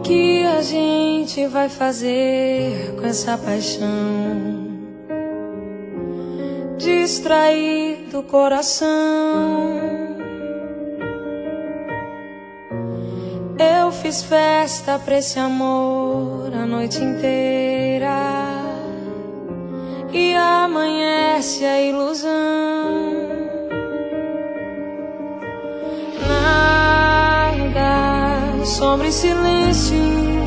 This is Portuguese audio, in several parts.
que a gente vai fazer com essa paixão? Distrair do coração. Eu fiz festa pra esse amor a noite inteira e amanhece a ilusão. Nada, sombra e silêncio.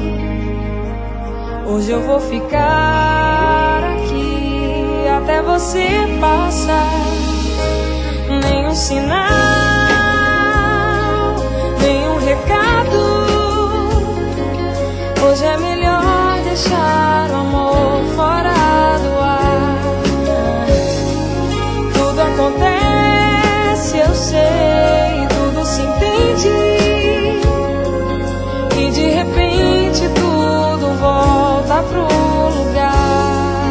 Hoje eu vou ficar aqui até você passar. Nenhum sinal, nenhum recado. Hoje é melhor deixar o amor fora do ar. Tudo acontece, eu sei, tudo se entende, e de repente tudo volta pro lugar.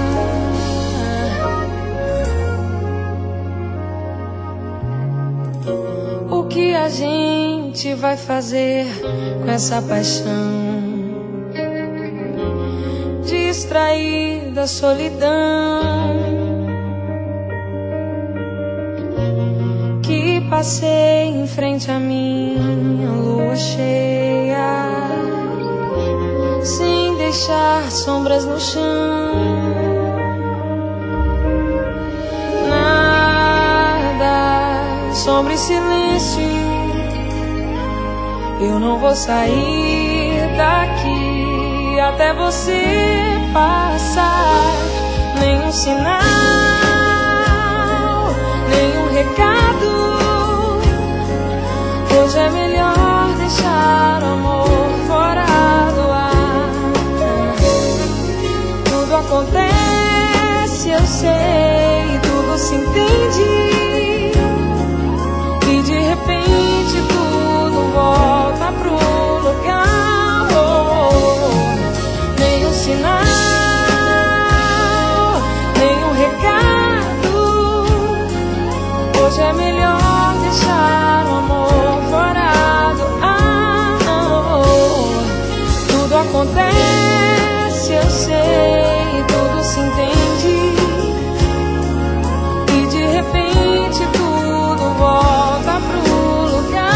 O que a gente vai fazer com essa paixão? Distrair da solidão que passei em frente à minha lua cheia, sem deixar sombras no chão. Nada, sombra e silêncio. Eu não vou sair daqui até você passar. Nenhum sinal, nenhum recado. Hoje é melhor deixar o amor fora do ar. Tudo acontece, eu sei, tudo se entende, e de repente tudo volta pro lugar. Nenhum sinal, nenhum recado. Hoje é melhor deixar o amor fora do ar. Tudo acontece, eu sei, tudo se entende, e de repente tudo volta pro lugar.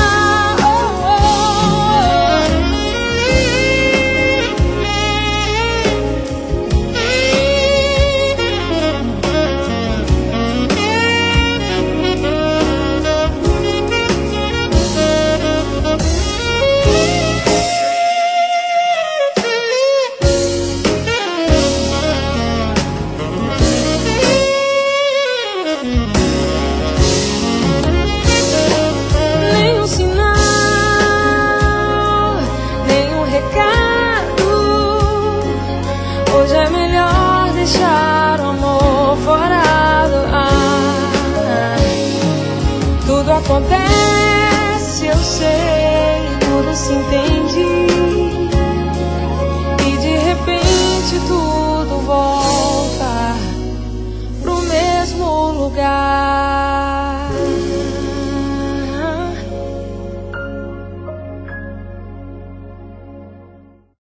Hoje é melhor deixar o amor fora do ar. Tudo acontece, eu sei, tudo se entende,